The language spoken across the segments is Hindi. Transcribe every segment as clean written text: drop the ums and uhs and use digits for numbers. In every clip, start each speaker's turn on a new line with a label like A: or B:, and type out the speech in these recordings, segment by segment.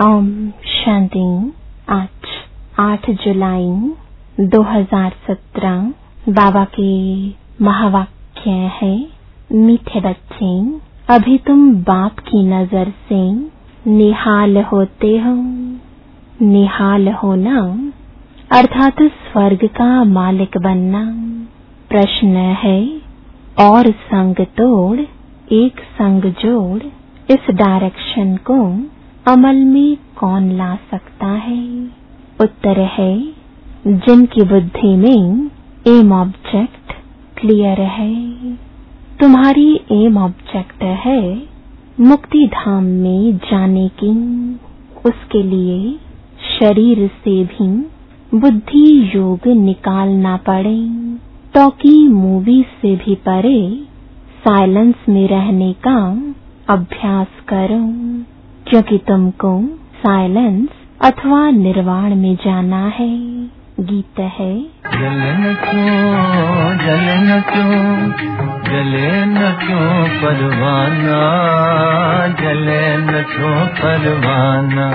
A: ओम शांति। आज 8 जुलाई 2017 बाबा के महावाक्य है, मीठे बच्चे, अभी तुम बाप की नजर से निहाल होते हो। निहाल होना अर्थात स्वर्ग का मालिक बनना। प्रश्न है, और संग तोड़ एक संग जोड़, इस डायरेक्शन को अमल में कौन ला सकता है? उत्तर है, जिनकी बुद्धि में एम ऑब्जेक्ट क्लियर है। तुम्हारी एम ऑब्जेक्ट है मुक्ति धाम में जाने की। उसके लिए शरीर से भी बुद्धि योग निकालना पड़े, तो कि मूवी से भी परे साइलेंस में रहने का अभ्यास करो, क्योंकि तुमको साइलेंस अथवा निर्वाण में जाना है। गीत है,
B: जले न क्यों, जले न क्यों, जले न क्यों परवाना, जले न क्यों परवाना।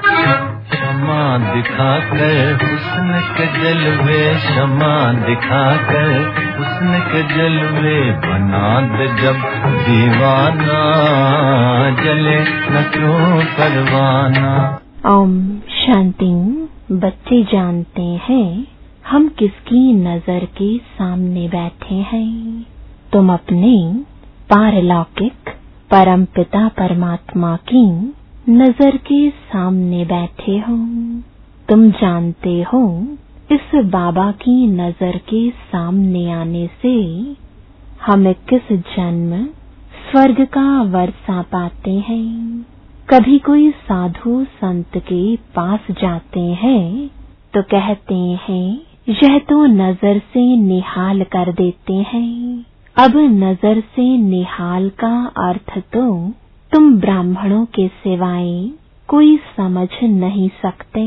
B: क्षमा दिखाकर हुस्न के जलवे, क्षमा दिखाकर हुस्न के जलवे, बना दे जब दीवाना, जले न क्यों परवाना।
A: ओम शांति। बच्चे जानते हैं हम किसकी नजर के सामने बैठे हैं। तुम अपने पारलौकिक परमपिता परमात्मा की नजर के सामने बैठे हो। तुम जानते हो इस बाबा की नजर के सामने आने से हम किस जन्म स्वर्ग का वर्षा पाते हैं। कभी कोई साधु संत के पास जाते हैं तो कहते हैं, यह तो नजर से निहाल कर देते हैं। अब नजर से निहाल का अर्थ तो तुम ब्राह्मणों के सिवाय कोई समझ नहीं सकते।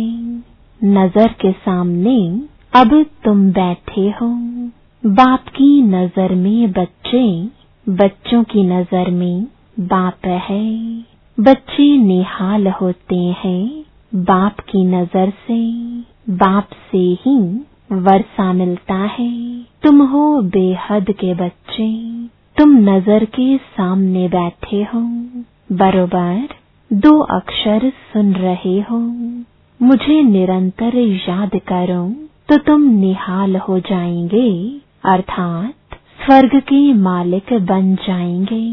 A: नजर के सामने अब तुम बैठे हो। बाप की नजर में बच्चे, बच्चों की नजर में बाप है। बच्चे निहाल होते हैं बाप की नजर से। बाप से ही वर्षा मिलता है। तुम हो बेहद के बच्चे। तुम नजर के सामने बैठे हो, बरोबर 2 अक्षर सुन रहे हो। मुझे निरंतर याद करो तो तुम निहाल हो जाएंगे, अर्थात स्वर्ग के मालिक बन जाएंगे।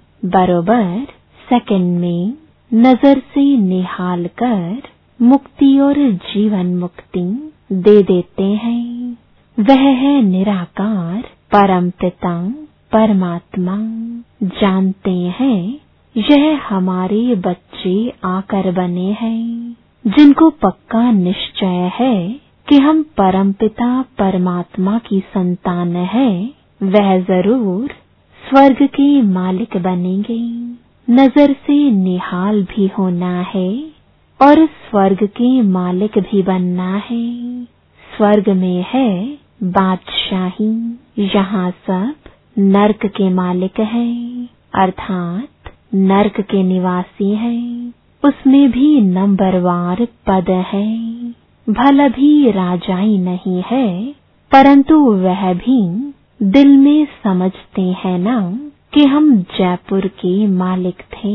A: बरोबर सेकंड में नजर से निहाल कर मुक्ति और जीवन मुक्ति दे देते हैं। वह है निराकार परमपिता परमात्मा। जानते हैं यह हमारे बच्चे आकर बने हैं, जिनको पक्का निश्चय है कि हम परमपिता परमात्मा की संतान है। वह जरूर स्वर्ग के मालिक बनेंगे। नजर से निहाल भी होना है और स्वर्ग के मालिक भी बनना है। स्वर्ग में है बादशाही, यहाँ सब नर्क के मालिक हैं, अर्थात नर्क के निवासी हैं। उसमें भी नंबरवार पद है। भला भी राजाई नहीं है, परंतु वह भी दिल में समझते हैं ना कि हम जयपुर के मालिक थे।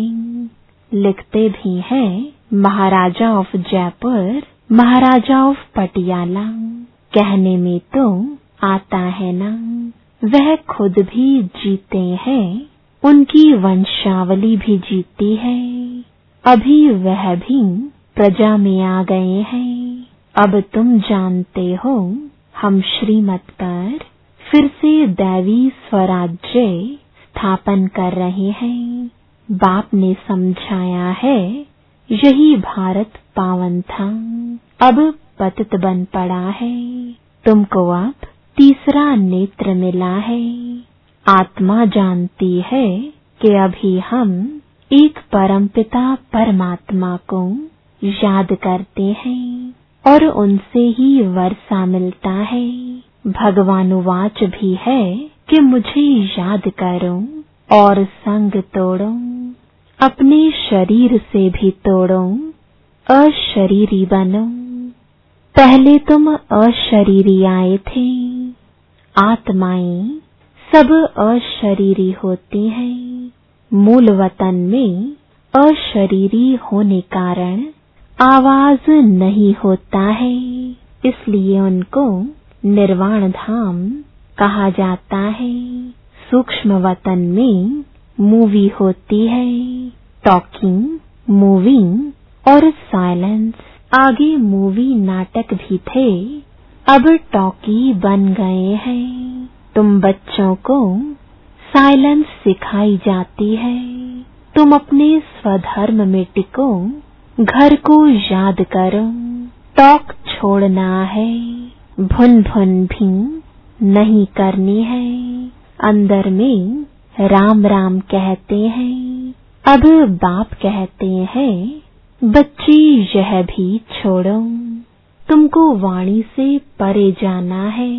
A: लिखते भी हैं महाराजा ऑफ जयपुर, महाराजा ऑफ पटियाला। कहने में तो आता है ना। वह खुद भी जीते हैं, उनकी वंशावली भी जीती है। अभी वह भी प्रजा में आ गए हैं। अब तुम जानते हो हम श्रीमत पर फिर से दैवी स्वराज्य स्थापन कर रहे हैं। बाप ने समझाया है यही भारत पावन था, अब पतित बन पड़ा है। तुमको अब तीसरा नेत्र मिला है। आत्मा जानती है कि अभी हम एक परमपिता परमात्मा को याद करते हैं और उनसे ही वर्षा मिलता है। भगवानुवाच भी है कि मुझे याद करो और संग तोड़ो, अपने शरीर से भी तोड़ो, अशरीरी बनो। पहले तुम अशरीरी आए थे। आत्माएं सब अशरीरी होती हैं। मूल वतन में अशरीरी होने कारण आवाज नहीं होता है, इसलिए उनको निर्वाण धाम कहा जाता है। सूक्ष्म वतन में मूवी होती है, टॉकिंग, मूविंग और साइलेंस। आगे मूवी नाटक भी थे, अब टॉकी बन गए हैं। तुम बच्चों को साइलेंस सिखाई जाती है। तुम अपने स्वधर्म में टिको, घर को याद करो। टॉक छोड़ना है, भुन भुन भी नहीं करनी है। अंदर में राम राम कहते हैं। अब बाप कहते हैं, बच्चे यह भी छोड़ो, तुमको वाणी से परे जाना है।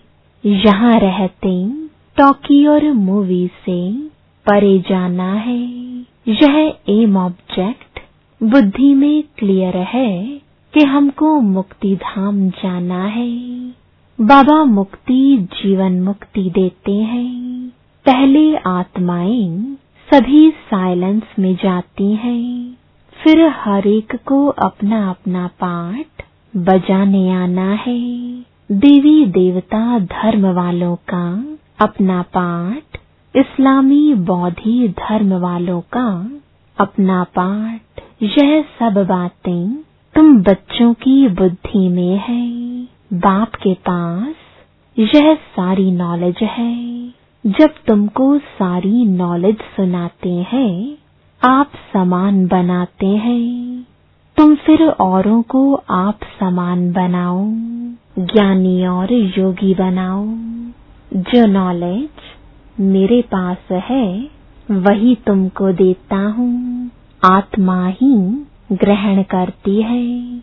A: यहाँ रहते टॉकी और मूवी से परे जाना है। यह एम ऑब्जेक्ट बुद्धि में क्लियर है कि हमको मुक्ति धाम जाना है। बाबा मुक्ति जीवन मुक्ति देते हैं। पहले आत्माएं सभी साइलेंस में जाती हैं, फिर हर एक को अपना अपना पार्ट बजाने आना है। देवी देवता धर्म वालों का अपना पार्ट, इस्लामी बौद्धी धर्म वालों का अपना पार्ट। यह सब बातें तुम बच्चों की बुद्धि में है। बाप के पास यह सारी नॉलेज है। जब तुमको सारी नॉलेज सुनाते हैं, आप समान बनाते हैं, तुम फिर औरों को आप समान बनाओ, ज्ञानी और योगी बनाओ। जो नॉलेज मेरे पास है वही तुमको देता हूँ। आत्मा ही ग्रहण करती है।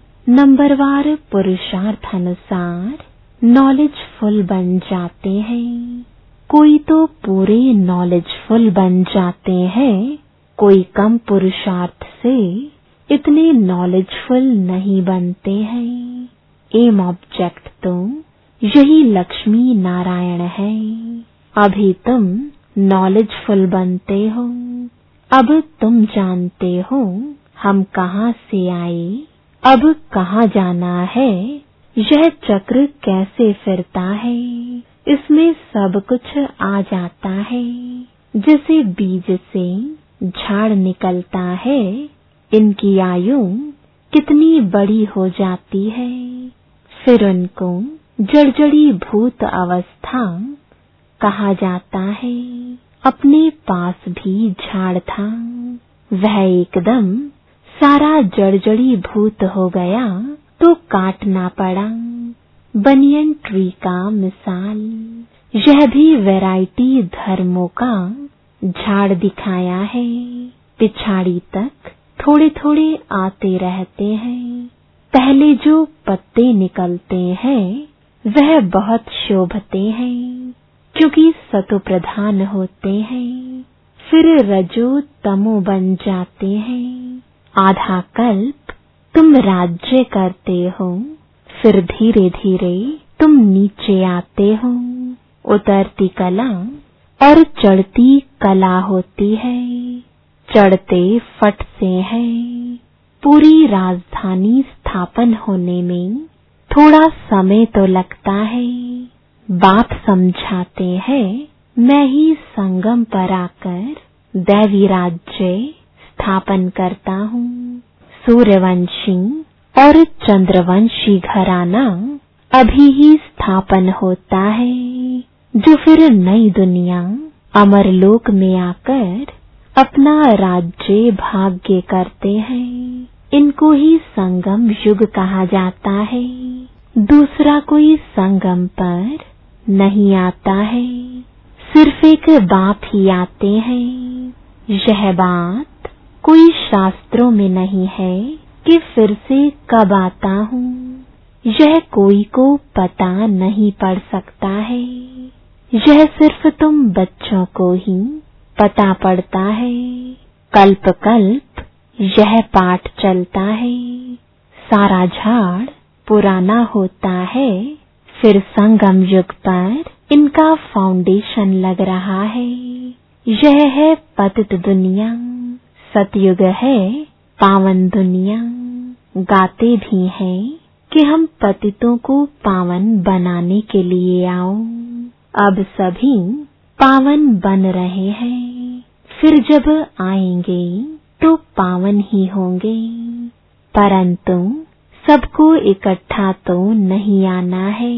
A: नंबरवार पुरुषार्थ अनुसार नॉलेजफुल बन जाते हैं। कोई तो पूरे नॉलेजफुल बन जाते हैं, कोई कम पुरुषार्थ से इतने नॉलेजफुल नहीं बनते हैं। एम ऑब्जेक्ट तो यही लक्ष्मी नारायण है। अभी तुम नॉलेजफुल बनते हो। अब तुम जानते हो हम कहाँ से आए, अब कहाँ जाना है, यह चक्र कैसे फिरता है, इसमें सब कुछ आ जाता है। जैसे बीज से झाड़ निकलता है, इनकी आयु कितनी बड़ी हो जाती है, फिर उनको जड़जड़ी भूत अवस्था कहा जाता है। अपने पास भी झाड़ था, वह एकदम सारा जड़जड़ी भूत हो गया तो काटना पड़ा। बनियन ट्री का मिसाल, यह भी वैरायटी धर्मों का झाड़ दिखाया है। पिछाड़ी तक थोड़े थोड़े आते रहते हैं। पहले जो पत्ते निकलते हैं वह बहुत शोभते हैं, क्योंकि सतो प्रधान होते हैं। फिर रजो तमो बन जाते हैं। आधा कल्प तुम राज्य करते हो, फिर धीरे धीरे तुम नीचे आते हो। उतरती कला और चढ़ती कला होती है। चढ़ते फट से है। पूरी राजधानी स्थापन होने में थोड़ा समय तो लगता है। बाप समझाते हैं, मैं ही संगम पर आकर दैवी राज्य स्थापन करता हूँ। सूर्यवंशी और चंद्रवंशी घराना अभी ही स्थापन होता है, जो फिर नई दुनिया अमरलोक में आकर अपना राज्य भाग्य करते हैं। इनको ही संगम युग कहा जाता है। दूसरा कोई संगम पर नहीं आता है, सिर्फ एक बाप ही आते हैं। यह बात कोई शास्त्रों में नहीं है कि फिर से कब आता हूँ, यह कोई को पता नहीं पड़ सकता है। यह सिर्फ तुम बच्चों को ही पता पड़ता है। कल्प कल्प यह पाठ चलता है। सारा झाड़ पुराना होता है, फिर संगम युग पर इनका फाउंडेशन लग रहा है। यह है पतित दुनिया, सतयुग है पावन दुनिया। गाते भी हैं कि हम पतितों को पावन बनाने के लिए आओ। अब सभी पावन बन रहे हैं, फिर जब आएंगे तो पावन ही होंगे। परंतु सबको इकट्ठा तो नहीं आना है।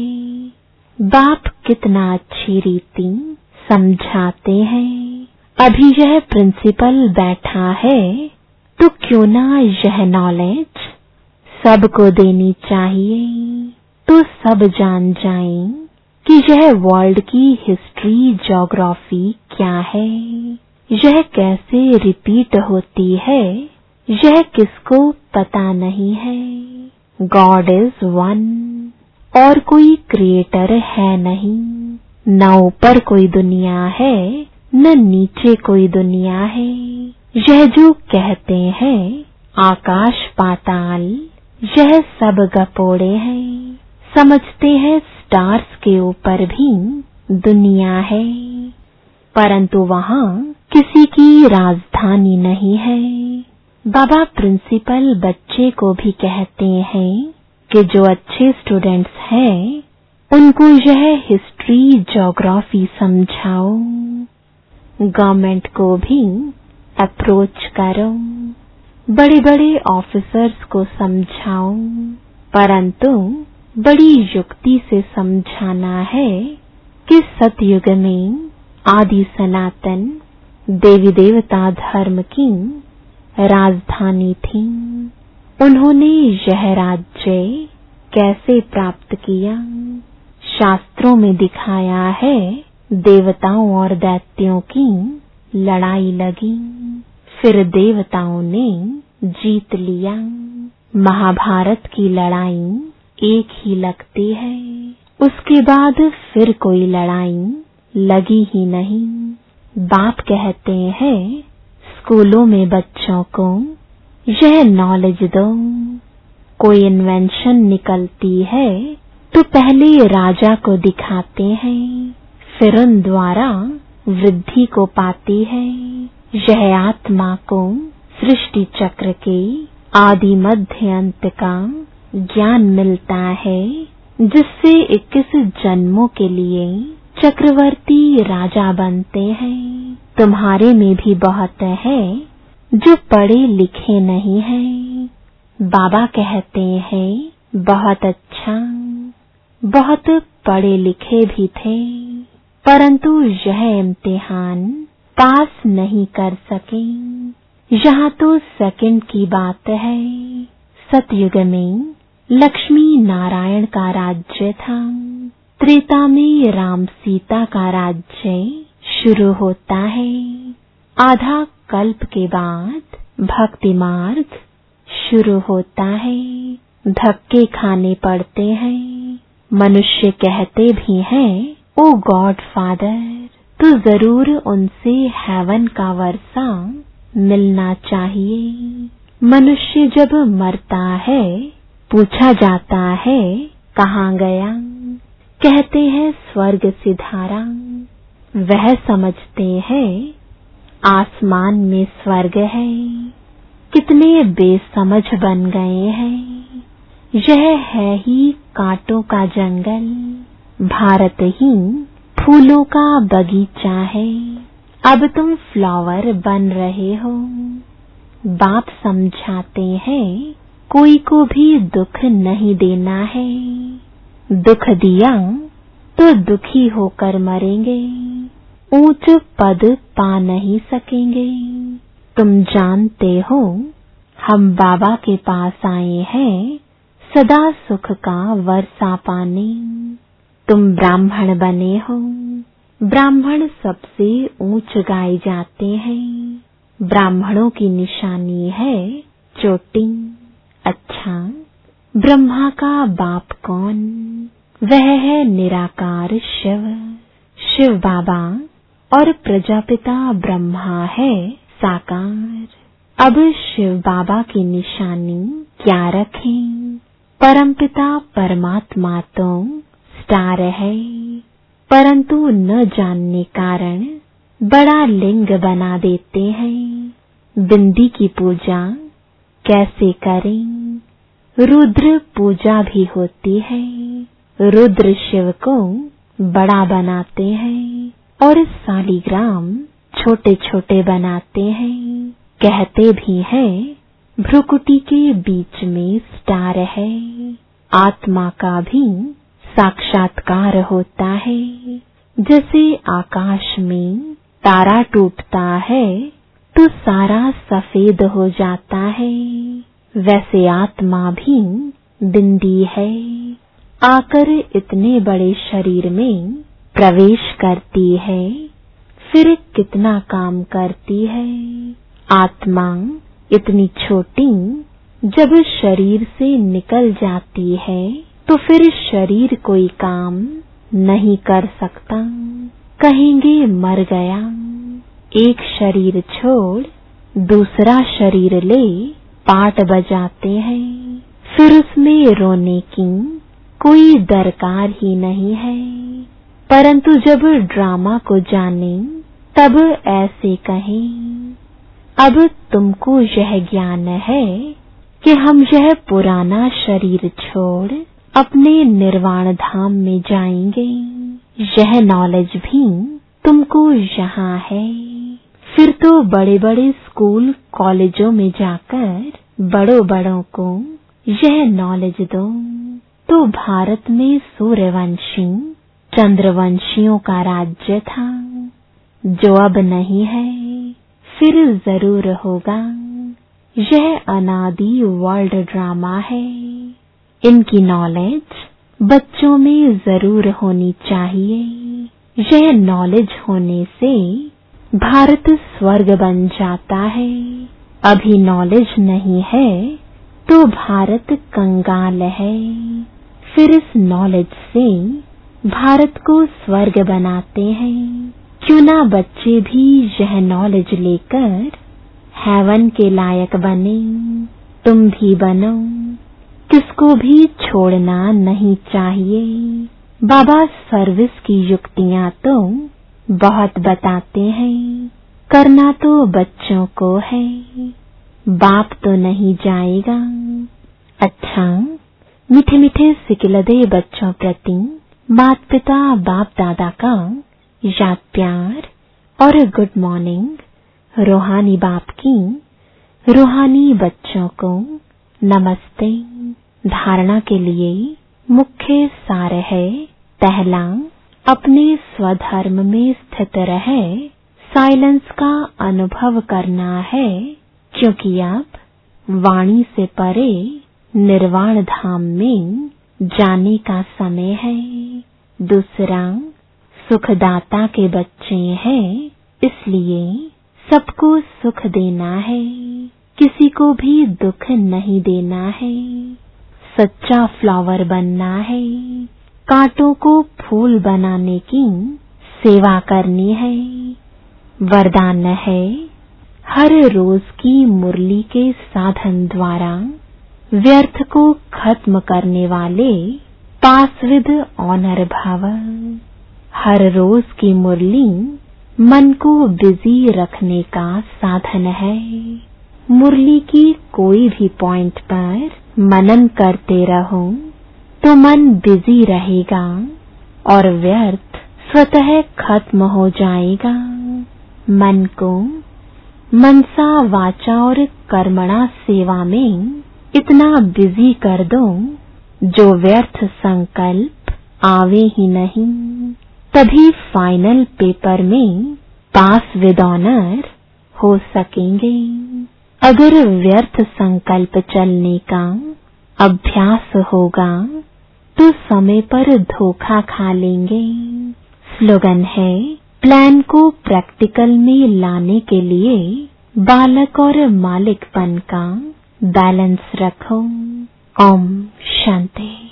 A: बाप कितना अच्छी रीति समझाते हैं। अभी यह प्रिंसिपल बैठा है तो क्यों ना यह नॉलेज सबको देनी चाहिए, तो सब जान जाएं कि यह वर्ल्ड की हिस्ट्री ज्योग्राफी क्या है, यह कैसे रिपीट होती है, यह किसको पता नहीं है। गॉड इज वन, और कोई क्रिएटर है नहीं। न ऊपर कोई दुनिया है न नीचे कोई दुनिया है। यह जो कहते हैं आकाश पाताल, यह सब गपोड़े हैं। समझते हैं स्टार्स के ऊपर भी दुनिया है, परंतु वहाँ किसी की राजधानी नहीं है। बाबा प्रिंसिपल बच्चे को भी कहते हैं कि जो अच्छे स्टूडेंट्स हैं उनको यह हिस्ट्री ज्योग्राफी समझाओ। गवर्नमेंट को भी अप्रोच करो, बड़े बड़े ऑफिसर्स को समझाओ, परंतु बड़ी युक्ति से समझाना है कि सतयुग में आदि सनातन देवी देवता धर्म की राजधानी थी। उन्होंने यह राज्य कैसे प्राप्त किया, शास्त्रों में दिखाया है। देवताओं और दैत्यों की लड़ाई लगी, फिर देवताओं ने जीत लिया। महाभारत की लड़ाई एक ही लगती है, उसके बाद फिर कोई लड़ाई लगी ही नहीं। बाप कहते हैं स्कूलों में बच्चों को यह नॉलेज दो। कोई इन्वेंशन निकलती है तो पहले राजा को दिखाते हैं, फिर उन द्वारा वृद्धि को पाती है। यह आत्मा को सृष्टि चक्र के आदि मध्य अंत का ज्ञान मिलता है, जिससे 21 जन्मों के लिए चक्रवर्ती राजा बनते हैं। तुम्हारे में भी बहुत है जो पढ़े लिखे नहीं हैं। बाबा कहते हैं बहुत अच्छा, बहुत पढ़े लिखे भी थे, परंतु यह इम्तिहान पास नहीं कर सके। यहाँ तो सेकंड की बात है। सतयुग में लक्ष्मी नारायण का राज्य था, त्रेता में राम सीता का राज्य शुरू होता है। आधा कल्प के बाद भक्ति मार्ग शुरू होता है। धक्के खाने पड़ते हैं। मनुष्य कहते भी हैं ओ गॉड फादर, तो जरूर उनसे हेवन का वर्षा मिलना चाहिए। मनुष्य जब मरता है पूछा जाता है कहाँ गया, कहते हैं स्वर्ग सिधारा। वह समझते हैं आसमान में स्वर्ग है। कितने बेसमझ बन गए हैं। यह है ही कांटों का जंगल, भारत ही फूलों का बगीचा है। अब तुम फ्लावर बन रहे हो। बाप समझाते हैं कोई को भी दुख नहीं देना है। दुख दिया तो दुखी होकर मरेंगे, ऊंच पद पा नहीं सकेंगे। तुम जानते हो हम बाबा के पास आए हैं सदा सुख का वर्षा पाने। तुम ब्राह्मण बने हो। ब्राह्मण सबसे ऊंच गाए जाते हैं। ब्राह्मणों की निशानी है चोटी। अच्छा, ब्रह्मा का बाप कौन? वह है निराकार शिव। शिव बाबा और प्रजापिता ब्रह्मा है साकार। अब शिव बाबा की निशानी क्या रखें? परमपिता परमात्मा तो स्टार है, परंतु न जानने कारण बड़ा लिंग बना देते हैं। बिंदी की पूजा कैसे करें? रुद्र पूजा भी होती है। रुद्र शिव को बड़ा बनाते हैं और शालिग्राम छोटे छोटे बनाते हैं। कहते भी हैं भ्रुकुटी के बीच में स्टार है। आत्मा का भी साक्षात्कार होता है। जैसे आकाश में तारा टूटता है तो सारा सफेद हो जाता है, वैसे आत्मा भी बिंदी है। आकर इतने बड़े शरीर में प्रवेश करती है, फिर कितना काम करती है। आत्मा इतनी छोटी जब शरीर से निकल जाती है तो फिर शरीर कोई काम नहीं कर सकता। कहेंगे मर गया। एक शरीर छोड़ दूसरा शरीर ले पाट बजाते हैं, फिर उसमें रोने की कोई दरकार ही नहीं है। परंतु जब ड्रामा को जाने तब ऐसे कहें, अब तुमको यह ज्ञान है कि हम यह पुराना शरीर छोड़ अपने निर्वाण धाम में जाएंगे। यह नॉलेज भी तुमको यहाँ है। फिर तो बड़े बड़े स्कूल कॉलेजों में जाकर बड़ों बड़ों को यह नॉलेज दो। तो भारत में सूर्यवंशी चंद्रवंशियों का राज्य था, जो अब नहीं है, फिर जरूर होगा। यह अनादि वर्ल्ड ड्रामा है। इनकी नॉलेज बच्चों में जरूर होनी चाहिए। यह नॉलेज होने से भारत स्वर्ग बन जाता है। अभी नॉलेज नहीं है तो भारत कंगाल है। फिर इस नॉलेज से भारत को स्वर्ग बनाते हैं। क्यों ना बच्चे भी यह नॉलेज लेकर हेवन के लायक बने। तुम भी बनो, किसको भी छोड़ना नहीं चाहिए। बाबा सर्विस की युक्तियां तो बहुत बताते हैं, करना तो बच्चों को है, बाप तो नहीं जाएगा। अच्छा, मीठे मीठे सिकिलदे बच्चों प्रति माता पिता बाप दादा का याद प्यार और गुड मॉर्निंग। रूहानी बाप की रूहानी बच्चों को नमस्ते। धारणा के लिए मुख्य सार है, पहला, अपने स्वधर्म में स्थित रहे साइलेंस का अनुभव करना है, क्योंकि अब वाणी से परे निर्वाण धाम में जाने का समय है। दूसरा, सुखदाता के बच्चे हैं, इसलिए सबको सुख देना है, किसी को भी दुख नहीं देना है। सच्चा फ्लावर बनना है, कांटों को फूल बनाने की सेवा करनी है। वरदान है, हर रोज की मुरली के साधन द्वारा व्यर्थ को खत्म करने वाले पास विद ऑनर भाव। हर रोज की मुरली मन को बिजी रखने का साधन है। मुरली की कोई भी पॉइंट पर मनन करते रहो तो मन बिजी रहेगा और व्यर्थ स्वतः खत्म हो जाएगा। मन को मनसा वाचा और कर्मणा सेवा में इतना बिजी कर दो जो व्यर्थ संकल्प आवे ही नहीं, तभी फाइनल पेपर में पास विद ऑनर हो सकेंगे। अगर व्यर्थ संकल्प चलने का अभ्यास होगा तो समय पर धोखा खा लेंगे। स्लोगन है, प्लान को प्रैक्टिकल में लाने के लिए बालक और मालिकपन का बैलेंस रखो। ओम शांति।